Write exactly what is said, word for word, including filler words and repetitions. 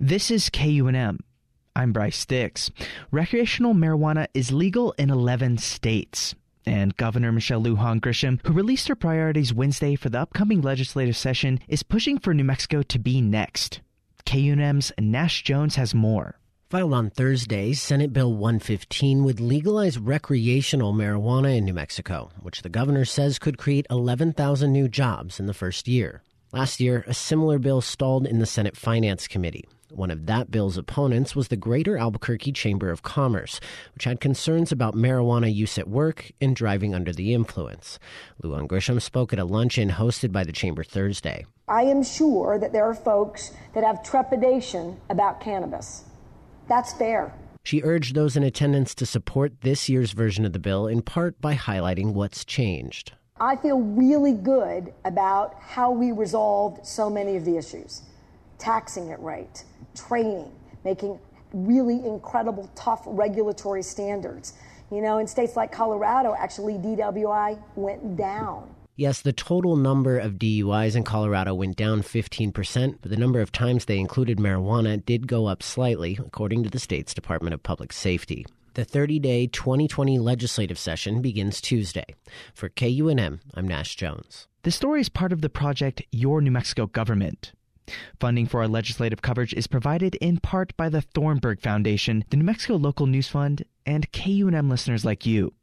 This is K U N M. I'm Bryce Dix. Recreational marijuana is legal in eleven states. And Governor Michelle Lujan Grisham, who released her priorities Wednesday for the upcoming legislative session, is pushing for New Mexico to be next. K U N M's Nash Jones has more. Filed on Thursday, Senate Bill one fifteen would legalize recreational marijuana in New Mexico, which the governor says could create eleven thousand new jobs in the first year. Last year, a similar bill stalled in the Senate Finance Committee. One of that bill's opponents was the Greater Albuquerque Chamber of Commerce, which had concerns about marijuana use at work and driving under the influence. Lujan Grisham spoke at a luncheon hosted by the chamber Thursday. I am sure that there are folks that have trepidation about cannabis. That's fair. She urged those in attendance to support this year's version of the bill, in part by highlighting what's changed. I feel really good about how we resolved so many of the issues. Taxing it right, training, making really incredible, tough regulatory standards. You know, in states like Colorado, actually D W I went down. Yes, the total number of D U Is in Colorado went down fifteen percent, but the number of times they included marijuana did go up slightly, according to the state's Department of Public Safety. The thirty-day twenty twenty legislative session begins Tuesday. For K U N M, I'm Nash Jones. This story is part of the project Your New Mexico Government. Funding for our legislative coverage is provided in part by the Thornburg Foundation, the New Mexico Local News Fund, and K U N M listeners like you.